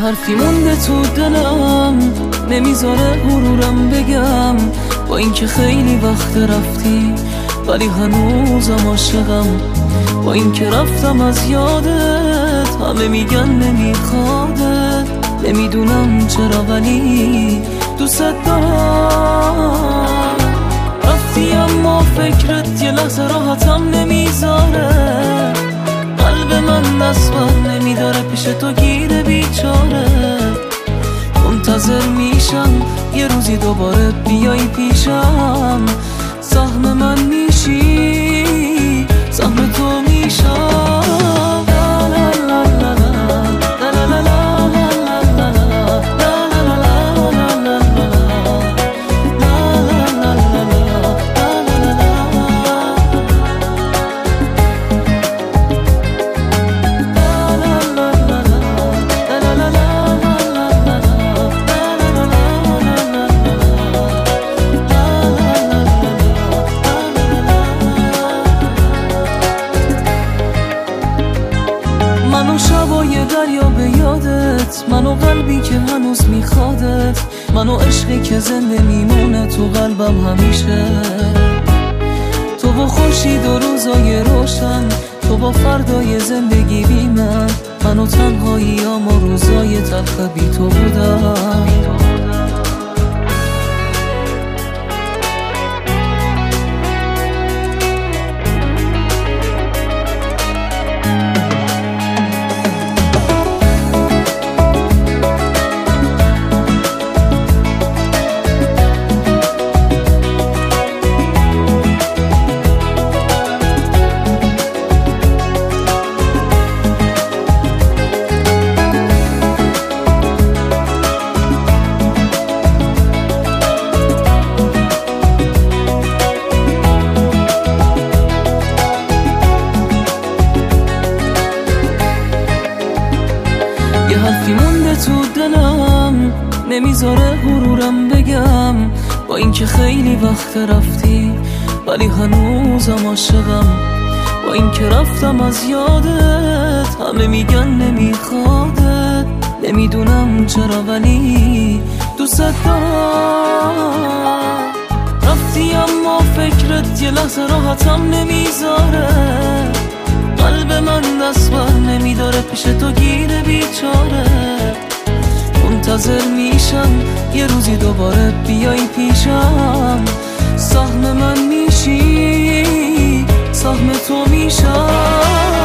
حرفی مونده تو دلم نمیذاره غرورم بگم، با اینکه خیلی وقت رفتی ولی هنوزم عاشقم. با اینکه رفتم از یادت همه میگن نمیخوادت، نمیدونم چرا ولی دوست دارم. رفتی اما فکرت یه لحظه راحتم نمیذاره، قلب من دست بر نمیداره پیش تو گیره بیچاره. منتظر میشم یه روزی دوباره بیای پیشم، سهم من میشی سهم تو میشم. منو شبای دریا به یادت، منو قلبی که هنوز میخوادت، منو عشقی که زنده میمونه تو قلبم همیشه. تو با خورشید و روزای روشن، تو با فردای زندگی بی من، منو تنهاییام و روزای تلخ بی تو بودم. یه حرفی مونده تو دلم نمیذاره غرورم بگم، با اینکه خیلی وقت رفتی ولی هنوزم عاشقم. با اینکه رفتم از یادت همه میگن نمیخوادت، نمیدونم چرا ولی دوست دارم. رفتی اما فکرت یه لحظه راحتم نمیذاره، قلب من دست بر نمیداره پیش تو گیره بیچاره. منتظر میشم یه روزی دوباره بیای پیشم، سهم من میشی سهم تو میشم.